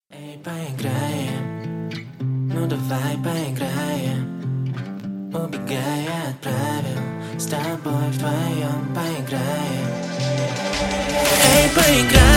Эй, поиграем, ну давай поиграем. Убегая от правил, с тобой вдвоем поиграем. Эй, поиграем.